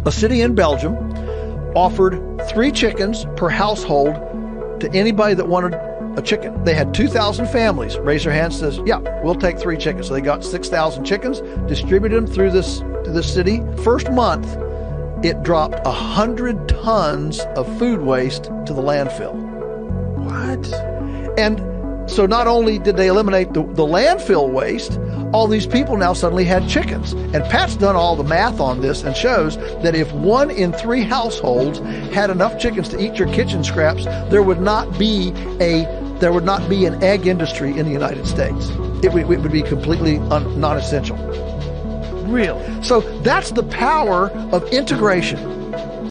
A city in Belgium offered 3 chickens per household to anybody that wanted a chicken. They had 2,000 families raise their hands and says, yeah, we'll take 3 chickens. So they got 6,000 chickens, distributed them through this city. First month, it dropped 100 tons of food waste to the landfill. What? And so not only did they eliminate the landfill waste, all these people now suddenly had chickens. And Pat's done all the math on this and shows that if 1 in 3 households had enough chickens to eat your kitchen scraps, there would not be an egg industry in the United States. It would be completely non-essential. Really? So that's the power of integration.